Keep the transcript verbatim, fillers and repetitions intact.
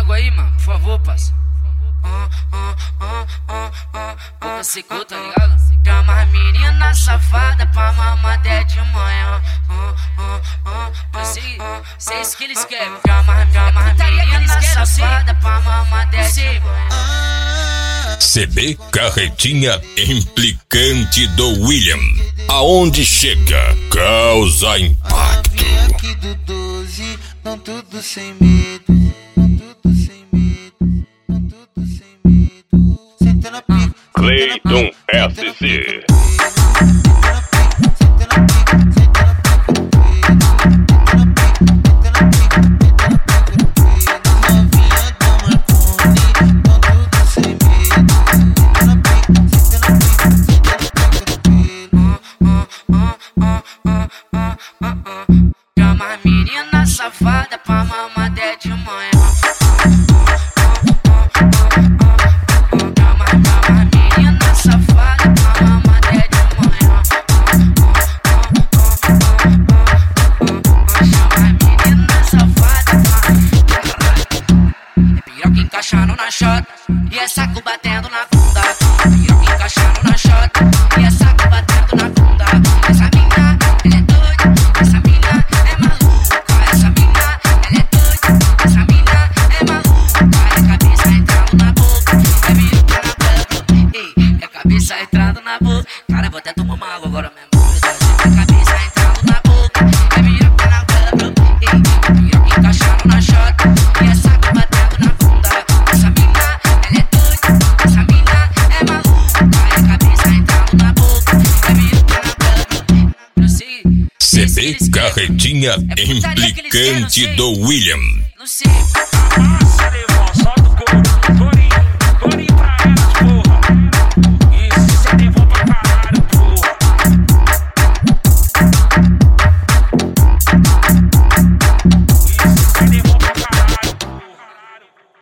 água aí, mano, por favor, parça. Ah, ah, ah, ah, ah, boca secou, tá ligado? Chama as meninas safadas pra mamar até de manhã. Ah, ah, ah, eu sei, sei isso que eles querem. Chama, chama as meninas safadas pra mamar até de manhã. C B Carretinha Implicante do William. Aonde chega, causa impacto. Vem aqui do doze, não tudo sem medo. Não tudo sem medo. Não tudo sem medo. Senta na pica. Cleiton S C. Chama as meninas safadas pra mamar até de manhã. Chama, chama as meninas safadas pra mamar até de manhã. Chama as meninas safadas pra... É piroca encaixando na chota e é saco batendo na bunda. É piroca encaixando na chota e é saco batendo na bunda. Essa mina, ela é doida. Essa mina é maluca. Essa mina, ela é doida. Essa mina é maluca. É cabeça entrando na boca, é piroca na boca. Ei, é cabeça entrando na boca. Cara, vou até tomar uma água agora mesmo. É cabeça entrando na boca, é piroca na boca. Ei, é piroca encaixando na chota e é saco batendo na bunda. Essa mina, ela é doida. Essa mina é maluca. É cabeça entrando na boca, é piroca na boca. Eu sei. C B Carretinha Implicante do William. Não sei. Amassa, levou, solta o couro.